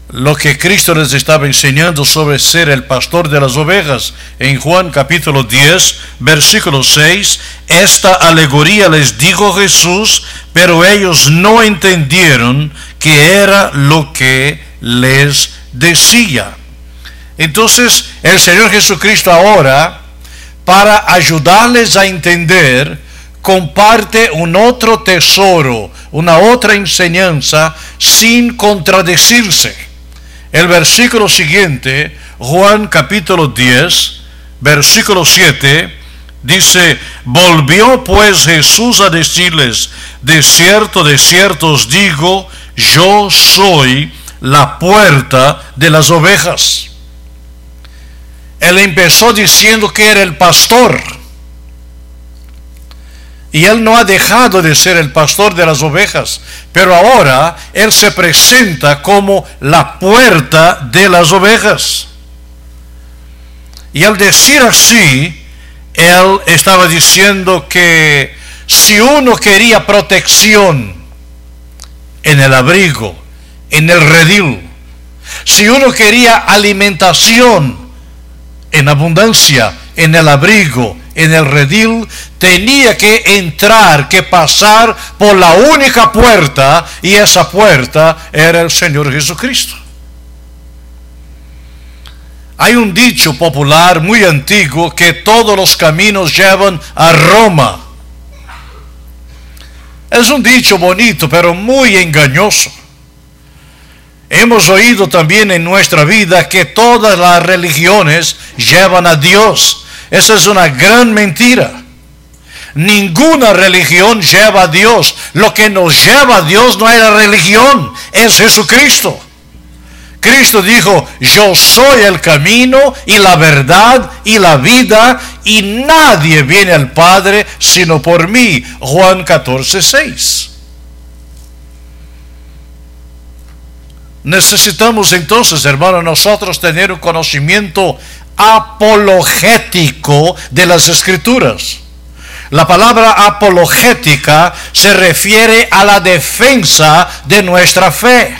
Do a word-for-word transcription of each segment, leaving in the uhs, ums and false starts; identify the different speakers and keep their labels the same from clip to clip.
Speaker 1: lo que Cristo les estaba enseñando sobre ser el pastor de las ovejas. En Juan capítulo diez, versículo seis, esta alegoría les dijo Jesús, pero ellos no entendieron qué era lo que les decía. Entonces, el Señor Jesucristo ahora, para ayudarles a entender, comparte un otro tesoro, una otra enseñanza, sin contradecirse. El versículo siguiente, Juan capítulo diez, versículo siete, dice: volvió pues Jesús a decirles, de cierto, de cierto os digo, yo soy la puerta de las ovejas. Él empezó diciendo que era el pastor, y él no ha dejado de ser el pastor de las ovejas, pero ahora él se presenta como la puerta de las ovejas. Y al decir así, él estaba diciendo que si uno quería protección en el abrigo, en el redil, si uno quería alimentación en abundancia, en el abrigo, en el redil, tenía que entrar, que pasar por la única puerta, y esa puerta era el Señor Jesucristo. Hay un dicho popular muy antiguo que todos los caminos llevan a Roma. Es un dicho bonito, pero muy engañoso. Hemos oído también en nuestra vida que todas las religiones llevan a Dios. Esa es una gran mentira. Ninguna religión lleva a Dios. Lo que nos lleva a Dios no es la religión, es Jesucristo. Cristo dijo: yo soy el camino y la verdad y la vida, y nadie viene al Padre sino por mí. Juan catorce, seis. Necesitamos entonces, hermanos, nosotros tener un conocimiento apologético de las Escrituras. La palabra apologética se refiere a la defensa de nuestra fe.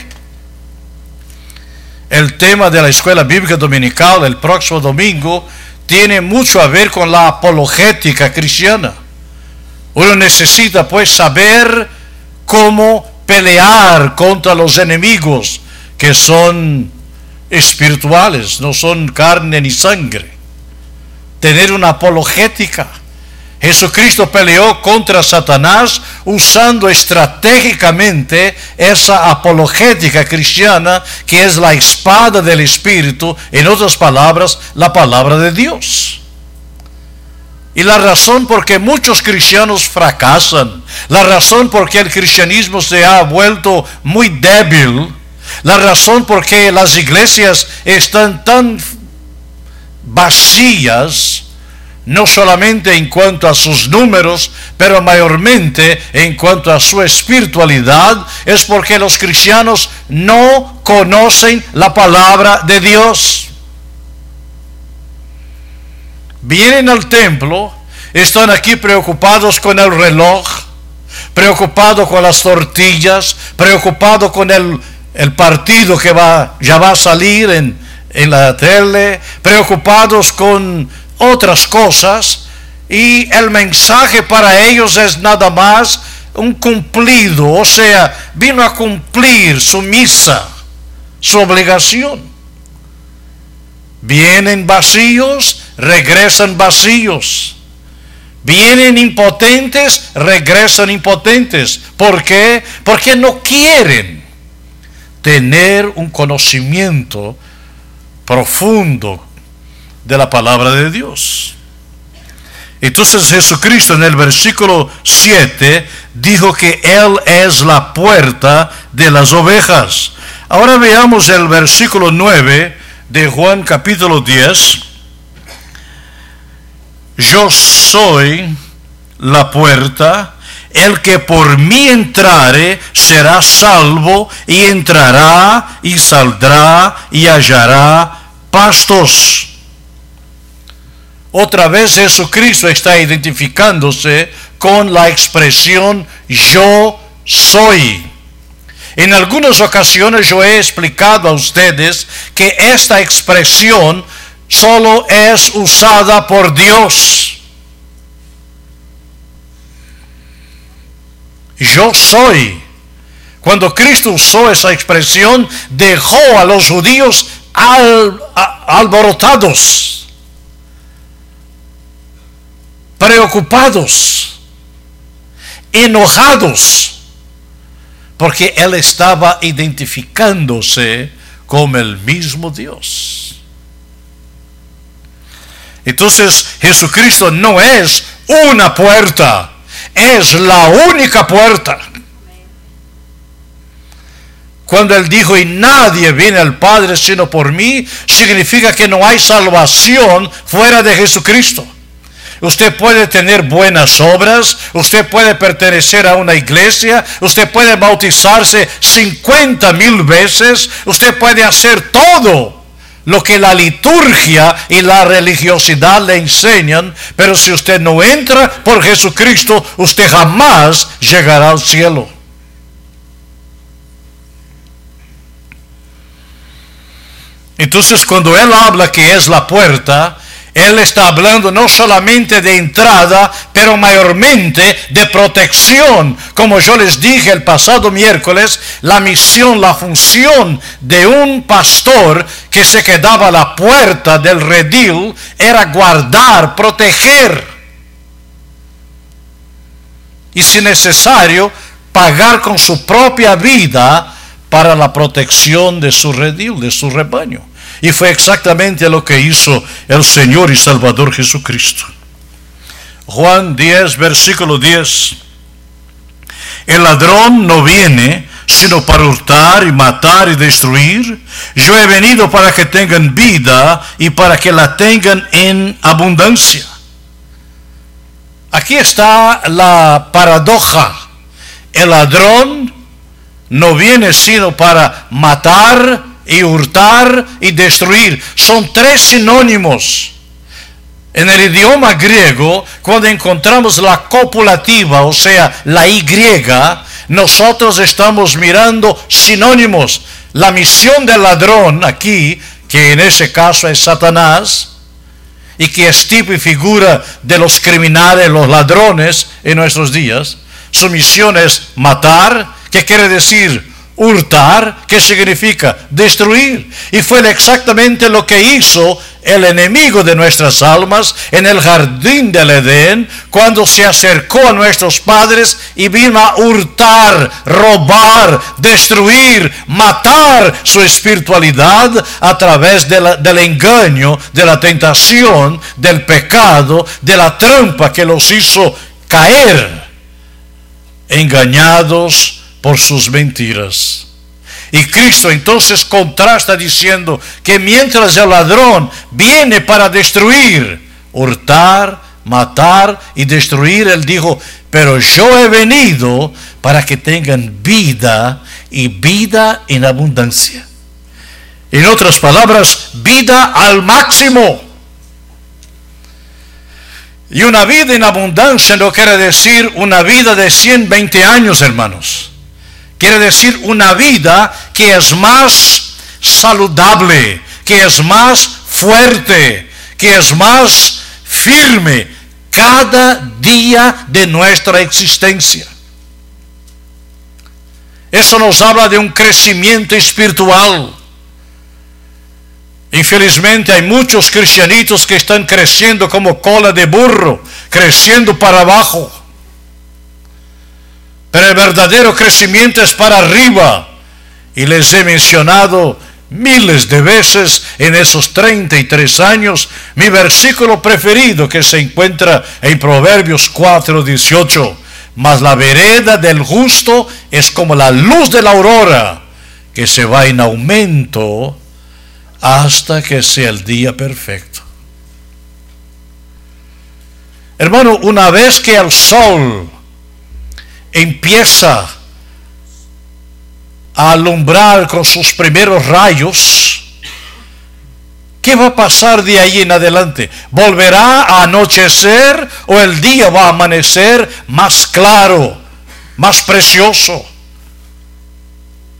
Speaker 1: El tema de la escuela bíblica dominical el próximo domingo tiene mucho a ver con la apologética cristiana. Uno necesita pues saber cómo pelear contra los enemigos que son espirituales, no son carne ni sangre. Tener una apologética. Jesucristo peleó contra Satanás usando estratégicamente esa apologética cristiana, que es la espada del Espíritu, en otras palabras, la palabra de Dios. Y la razón por que muchos cristianos fracasan, la razón por que el cristianismo se ha vuelto muy débil, la razón por que las iglesias están tan vacías, no solamente en cuanto a sus números, pero mayormente en cuanto a su espiritualidad, es porque los cristianos no conocen la palabra de Dios. Vienen al templo, están aquí preocupados con el reloj, preocupados con las tortillas, preocupados con el, el partido que va, ya va a salir en, en la tele, preocupados con otras cosas, y el mensaje para ellos es nada más un cumplido, o sea, vino a cumplir su misa, su obligación. Vienen vacíos, regresan vacíos. Vienen impotentes, regresan impotentes. ¿Por qué? Porque no quieren tener un conocimiento profundo de la palabra de Dios. Entonces Jesucristo en el versículo siete dijo que Él es la puerta de las ovejas. Ahora veamos el versículo nueve de Juan capítulo diez. Yo soy la puerta, el que por mí entrare será salvo, y entrará y saldrá y hallará pastos. Otra vez Jesucristo está identificándose con la expresión yo soy. En algunas ocasiones yo he explicado a ustedes que esta expresión solo es usada por Dios. Yo soy. Cuando Cristo usó esa expresión, dejó a los judíos al, a, alborotados, preocupados, enojados, porque Él estaba identificándose como el mismo Dios. Entonces, Jesucristo no es una puerta, es la única puerta. Cuando Él dijo, y nadie viene al Padre sino por mí, significa que no hay salvación fuera de Jesucristo. Usted puede tener buenas obras, usted puede pertenecer a una iglesia, usted puede bautizarse cincuenta mil veces, usted puede hacer todo lo que la liturgia y la religiosidad le enseñan, pero si usted no entra por Jesucristo, usted jamás llegará al cielo. Entonces, cuando Él habla que es la puerta, Él está hablando no solamente de entrada, pero mayormente de protección. Como yo les dije el pasado miércoles, la misión, la función de un pastor que se quedaba a la puerta del redil era guardar, proteger. Y si necesario, pagar con su propia vida para la protección de su redil, de su rebaño. Y fue exactamente lo que hizo el Señor y Salvador Jesucristo. Juan diez, versículo diez. El ladrón no viene sino para hurtar y matar y destruir. Yo he venido para que tengan vida y para que la tengan en abundancia. Aquí está la paradoja. El ladrón no viene sino para matar y hurtar y destruir. Son tres sinónimos. En el idioma griego, cuando encontramos la copulativa, o sea, la Y, nosotros estamos mirando sinónimos. La misión del ladrón aquí, que en ese caso es Satanás, y que es tipo y figura de los criminales, los ladrones en nuestros días, su misión es matar, que quiere decir hurtar, ¿qué significa? Destruir. Y fue exactamente lo que hizo el enemigo de nuestras almas en el jardín del Edén, cuando se acercó a nuestros padres y vino a hurtar, robar, destruir, matar su espiritualidad a través de la, del engaño, de la tentación, del pecado, de la trampa que los hizo caer, engañados por sus mentiras. Y Cristo entonces contrasta diciendo que mientras el ladrón viene para destruir, hurtar, matar y destruir, Él dijo, pero yo he venido para que tengan vida y vida en abundancia. En otras palabras, vida al máximo. Y una vida en abundancia no quiere decir una vida de ciento veinte años, hermanos. Quiere decir una vida que es más saludable, que es más fuerte, que es más firme cada día de nuestra existencia. Eso nos habla de un crecimiento espiritual. Infelizmente hay muchos cristianitos que están creciendo como cola de burro, creciendo para abajo. Pero el verdadero crecimiento es para arriba. Y les he mencionado miles de veces en esos treinta y tres años mi versículo preferido, que se encuentra en Proverbios cuatro, dieciocho. Mas la vereda del justo es como la luz de la aurora, que se va en aumento hasta que sea el día perfecto. Hermano, una vez que el sol empieza a alumbrar con sus primeros rayos, ¿qué va a pasar de ahí en adelante? ¿Volverá a anochecer o el día va a amanecer más claro, más precioso?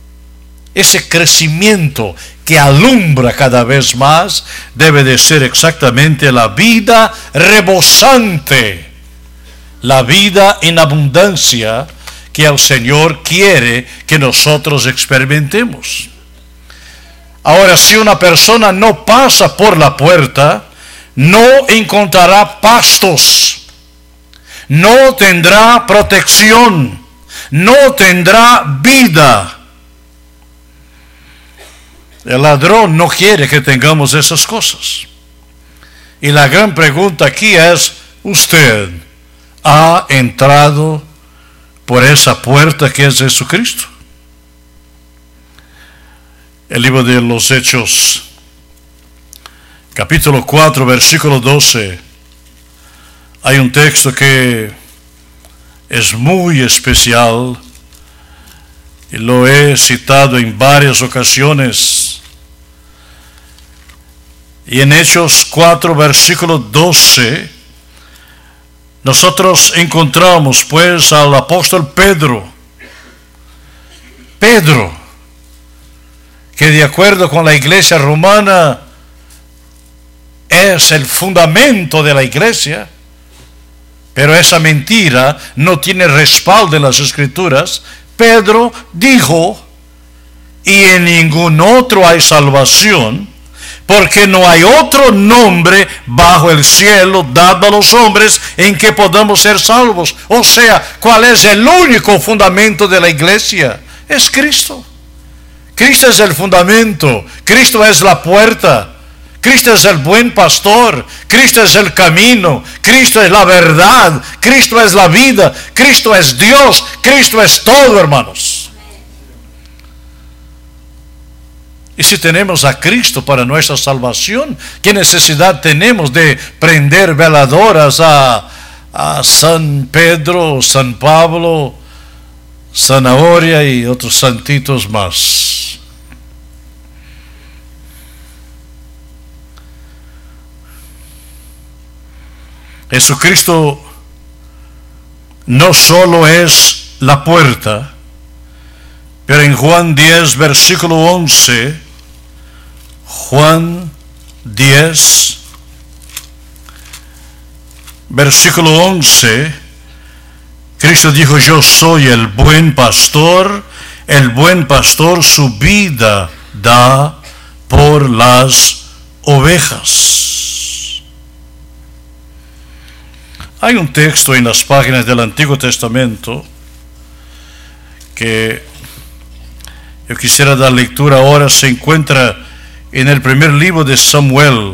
Speaker 1: ese crecimiento que alumbra cada vez más, debe de ser exactamente la vida rebosante, la vida en abundancia que el Señor quiere que nosotros experimentemos. Ahora, si una persona no pasa por la puerta, no encontrará pastos, no tendrá protección, no tendrá vida. El ladrón no quiere que tengamos esas cosas. Y la gran pregunta aquí es, ¿usted ha entrado por esa puerta que es Jesucristo? El libro de los Hechos, capítulo cuatro, versículo doce, hay un texto que es muy especial y lo he citado en varias ocasiones. Y en Hechos cuatro, versículo doce, nosotros encontramos pues al apóstol Pedro. Pedro, que de acuerdo con la iglesia romana es el fundamento de la iglesia, pero esa mentira no tiene respaldo en las Escrituras. Pedro dijo, y en ningún otro hay salvación, porque no hay otro nombre bajo el cielo dado a los hombres en que podamos ser salvos. O sea, ¿cuál es el único fundamento de la iglesia? Es Cristo. Cristo es el fundamento, Cristo es la puerta, Cristo es el buen pastor, Cristo es el camino, Cristo es la verdad, Cristo es la vida, Cristo es Dios, Cristo es todo, hermanos. Y si tenemos a Cristo para nuestra salvación, ¿qué necesidad tenemos de prender veladoras a, a San Pedro, San Pablo, Zanahoria y otros santitos más? Jesucristo no solo es la puerta, pero en Juan diez, versículo once, Juan diez, versículo once, Cristo dijo, yo soy el buen pastor, el buen pastor su vida da por las ovejas. Hay un texto en las páginas del Antiguo Testamento que yo quisiera dar lectura ahora. Se encuentra en el primer libro de Samuel,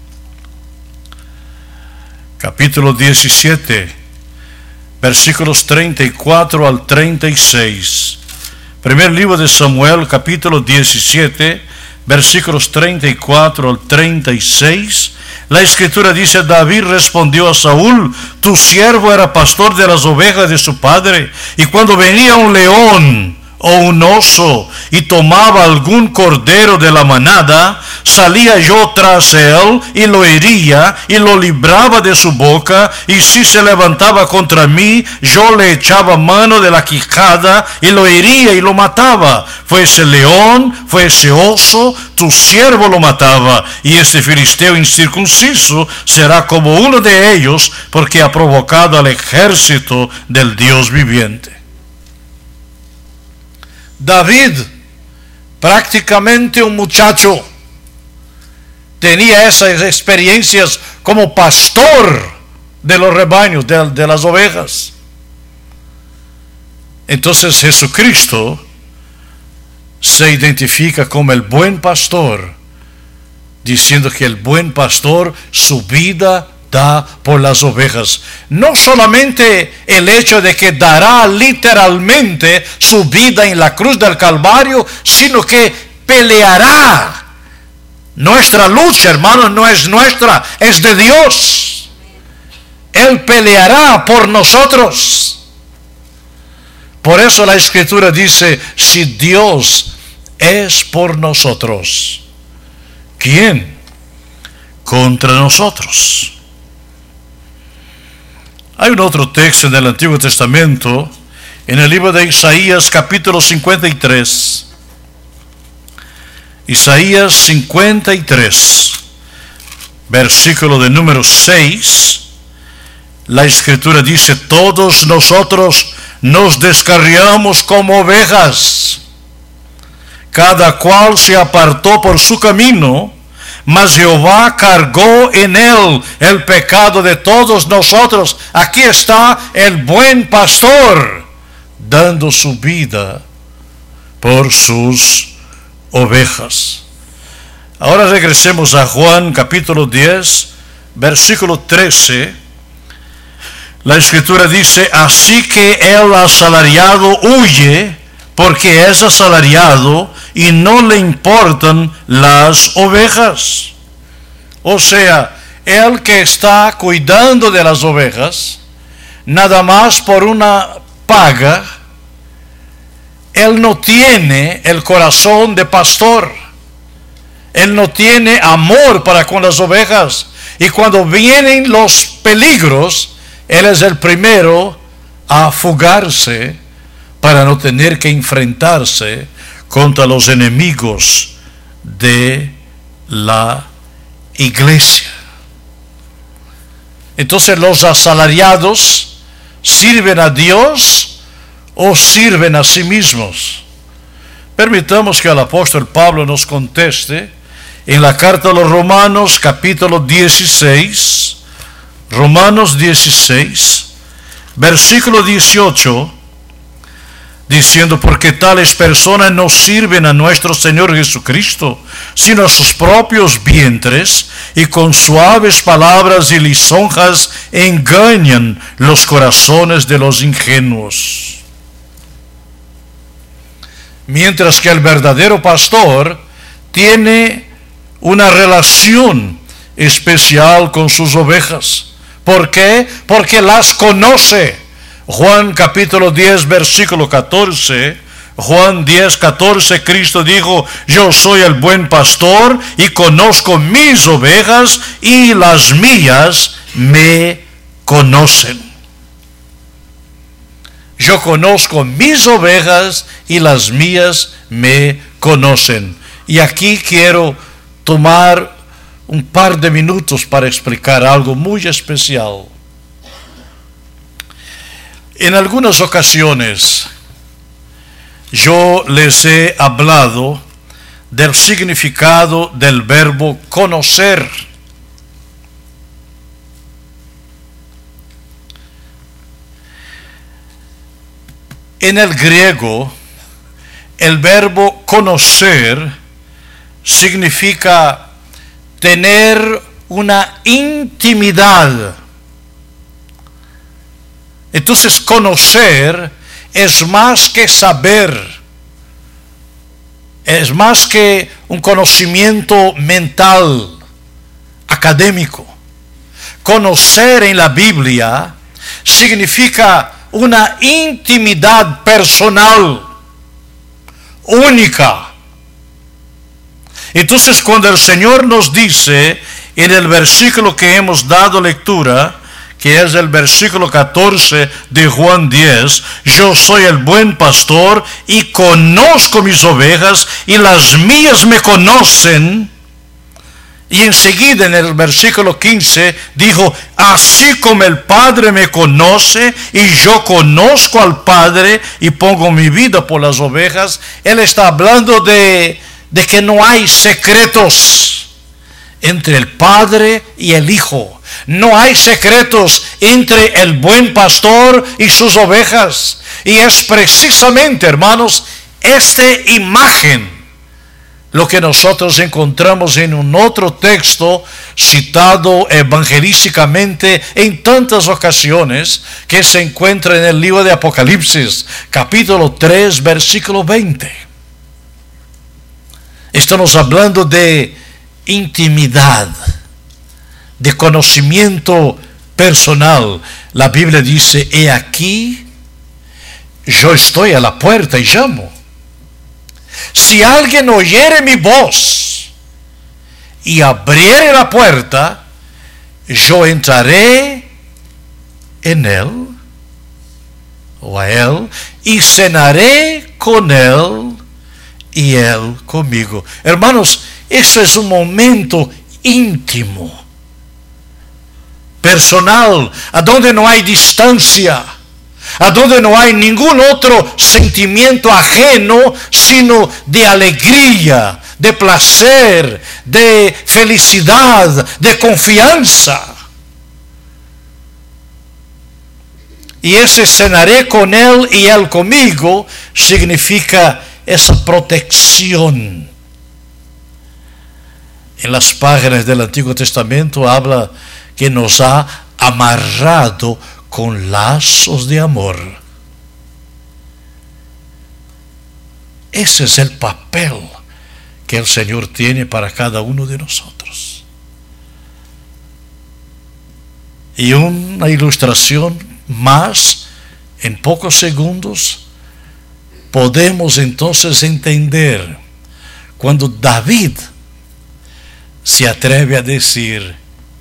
Speaker 1: capítulo diecisiete, versículos treinta y cuatro al treinta y seis. Primer libro de Samuel, capítulo diecisiete, versículos treinta y cuatro al treinta y seis. La escritura dice, David respondió a Saúl, tu siervo era pastor de las ovejas de su padre, y cuando venía un león o un oso y tomaba algún cordero de la manada, salía yo tras él y lo hería y lo libraba de su boca, y si se levantaba contra mí, yo le echaba mano de la quijada y lo hería y lo mataba. Fuese león, fuese oso, tu siervo lo mataba, y este filisteo incircunciso será como uno de ellos, porque ha provocado al ejército del Dios viviente. David, prácticamente un muchacho, tenía esas experiencias como pastor de los rebaños, de, de las ovejas. Entonces Jesucristo se identifica como el buen pastor, diciendo que el buen pastor su vida da por las ovejas. No solamente el hecho de que dará literalmente su vida en la cruz del Calvario, sino que peleará. Nuestra lucha, hermanos, no es nuestra, es de Dios. Él peleará por nosotros. Por eso la Escritura dice, si Dios es por nosotros, ¿quién contra nosotros? Hay un otro texto en el Antiguo Testamento, en el libro de Isaías, capítulo cincuenta y tres. Isaías cincuenta y tres, versículo de número seis, la Escritura dice: todos nosotros nos descarriamos como ovejas, cada cual se apartó por su camino, mas Jehová cargó en él el pecado de todos nosotros. Aquí está el buen pastor, dando su vida por sus ovejas. Ahora regresemos a Juan capítulo diez, versículo trece. La Escritura dice: así que el asalariado huye, porque es asalariado y no le importan las ovejas. O sea, el que está cuidando de las ovejas, nada más por una paga, él no tiene el corazón de pastor. Él no tiene amor para con las ovejas. Y cuando vienen los peligros, él es el primero a fugarse para no tener que enfrentarse contra los enemigos de la iglesia. Entonces, los asalariados sirven a Dios o sirven a sí mismos. Permitamos que el apóstol Pablo nos conteste en la carta a los Romanos capítulo dieciséis, Romanos dieciséis, versículo dieciocho, diciendo: porque tales personas no sirven a nuestro Señor Jesucristo, sino a sus propios vientres, y con suaves palabras y lisonjas engañan los corazones de los ingenuos. Mientras que el verdadero pastor tiene una relación especial con sus ovejas. ¿Por qué? Porque las conoce. Juan capítulo diez, versículo catorce. Juan diez, catorce, Cristo dijo: yo soy el buen pastor y conozco mis ovejas y las mías me conocen. Yo conozco mis ovejas y las mías me conocen. Y aquí quiero tomar un par de minutos para explicar algo muy especial. En algunas ocasiones yo les he hablado del significado del verbo conocer. En el griego, el verbo conocer significa tener una intimidad. Entonces, conocer es más que saber, es más que un conocimiento mental, académico. Conocer en la Biblia significa una intimidad personal, única. Entonces, cuando el Señor nos dice en el versículo que hemos dado lectura, que es el versículo catorce de Juan diez, yo soy el buen pastor y conozco mis ovejas y las mías me conocen. Y enseguida en el versículo quince dijo: así como el Padre me conoce y yo conozco al Padre y pongo mi vida por las ovejas. Él está hablando de, de que no hay secretos entre el Padre y el Hijo. No hay secretos entre el buen pastor y sus ovejas. Y es precisamente, hermanos, esta imagen lo que nosotros encontramos en un otro texto citado evangelísticamente en tantas ocasiones, que se encuentra en el libro de Apocalipsis, capítulo tres, versículo veinte. Estamos hablando de intimidad, de conocimiento personal. La Biblia dice: he aquí, yo estoy a la puerta y llamo. Si alguien oyere mi voz y abriere la puerta, yo entraré en él o a él y cenaré con él y Él conmigo. Hermanos, eso es un momento íntimo, personal, a donde no hay distancia, a donde no hay ningún otro sentimiento ajeno, sino de alegría, de placer, de felicidad, de confianza. Y ese cenaré con Él y Él conmigo significa esa protección. En las páginas del Antiguo Testamento habla que nos ha amarrado con lazos de amor. Ese es el papel que el Señor tiene para cada uno de nosotros. Y una ilustración más, en pocos segundos, podemos entonces entender cuando David se atreve a decir,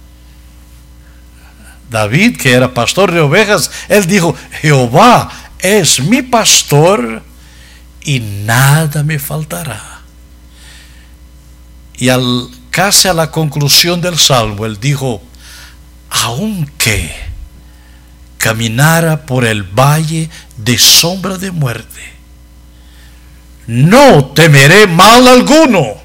Speaker 1: David, que era pastor de ovejas, él dijo, Jehová es mi pastor y nada me faltará. Y al, casi a la conclusión del salmo, él dijo, aunque caminara por el valle de sombra de muerte, no temeré mal alguno,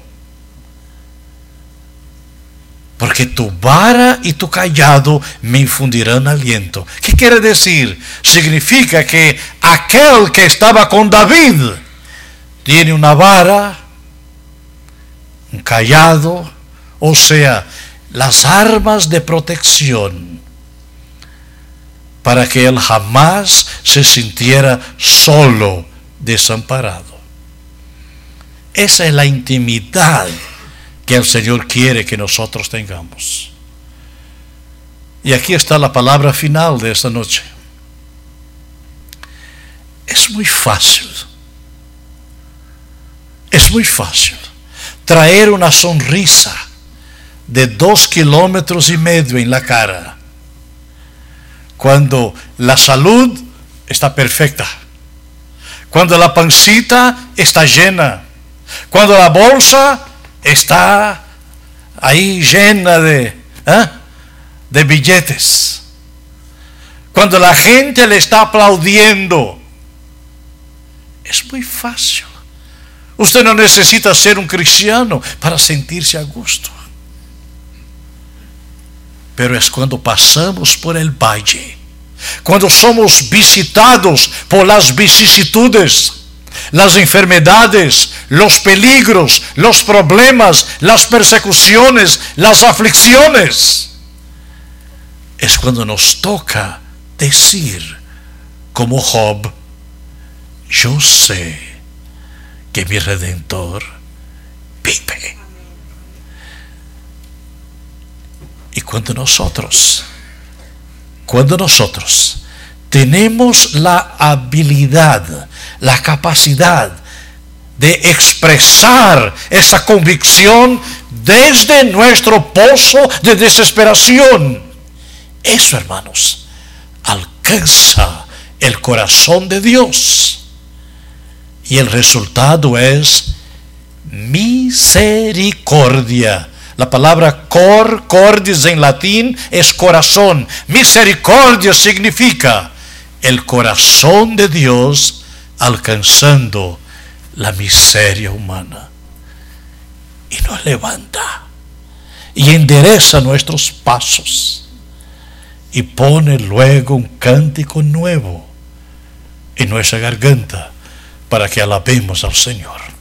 Speaker 1: porque tu vara y tu cayado me infundirán aliento. ¿Qué quiere decir? Significa que aquel que estaba con David tiene una vara, un cayado, o sea, las armas de protección, para que él jamás se sintiera solo, desamparado. Esa es la intimidad que el Señor quiere que nosotros tengamos. Y aquí está la palabra final de esta noche. Es muy fácil, es muy fácil traer una sonrisa de dos kilómetros y medio en la cara cuando la salud está perfecta, cuando la pancita está llena, cuando la bolsa está ahí llena de, ¿eh? de billetes, cuando la gente le está aplaudiendo. Es muy fácil. Usted no necesita ser un cristiano para sentirse a gusto. Pero es cuando pasamos por el valle, cuando somos visitados por las vicisitudes, las enfermedades, los peligros, los problemas, las persecuciones, las aflicciones, es cuando nos toca decir, como Job, yo sé que mi Redentor vive. Y cuando nosotros, cuando nosotros tenemos la habilidad, la capacidad de expresar esa convicción desde nuestro pozo de desesperación, eso, hermanos, alcanza el corazón de Dios. Y el resultado es misericordia. La palabra cor, cordis en latín es corazón. Misericordia significa el corazón de Dios alcanzando la miseria humana. Y nos levanta y endereza nuestros pasos y pone luego un cántico nuevo en nuestra garganta para que alabemos al Señor.